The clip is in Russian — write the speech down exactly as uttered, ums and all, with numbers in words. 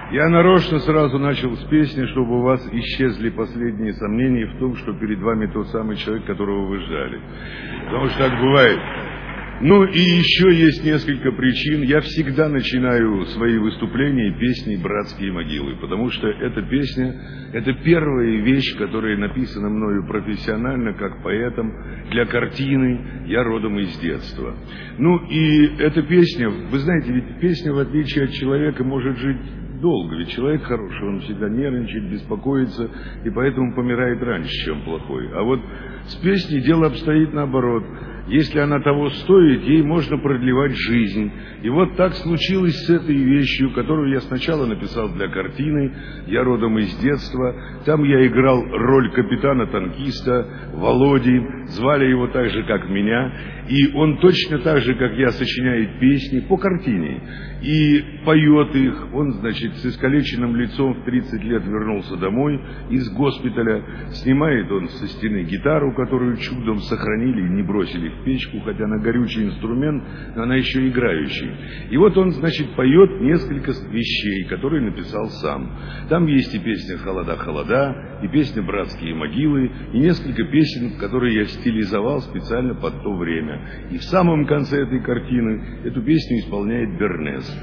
Я нарочно сразу начал с песни, чтобы у вас исчезли последние сомнения в том, что перед вами тот самый человек, которого вы ждали. Потому что так бывает. Ну и еще есть несколько причин. Я всегда начинаю свои выступления песней «Братские могилы», потому что эта песня – это первая вещь, которая написана мною профессионально, как поэтом, для картины «Я родом из детства». Ну и эта песня, вы знаете, ведь песня, в отличие от человека, может жить долго, ведь человек хороший, он всегда нервничает, беспокоится, и поэтому помирает раньше, чем плохой. А вот с песней дело обстоит наоборот. Если она того стоит, ей можно продлевать жизнь. И вот так случилось с этой вещью, которую я сначала написал для картины «Я родом из детства». Там я играл роль капитана-танкиста Володи, звали его так же, как меня. И он точно так же, как я, сочиняет песни по картине. И поет их. Он, значит, с искалеченным лицом в тридцать лет вернулся домой из госпиталя. Снимает он со стены гитару, которую чудом сохранили и не бросили в печку, хотя она горючий инструмент, но она еще играющий. И вот он, значит, поет несколько вещей, которые написал сам. Там есть и песня «Холода-холода», и песня «Братские могилы», и несколько песен, которые я стилизовал специально под то время. И в самом конце этой картины эту песню исполняет Бернес.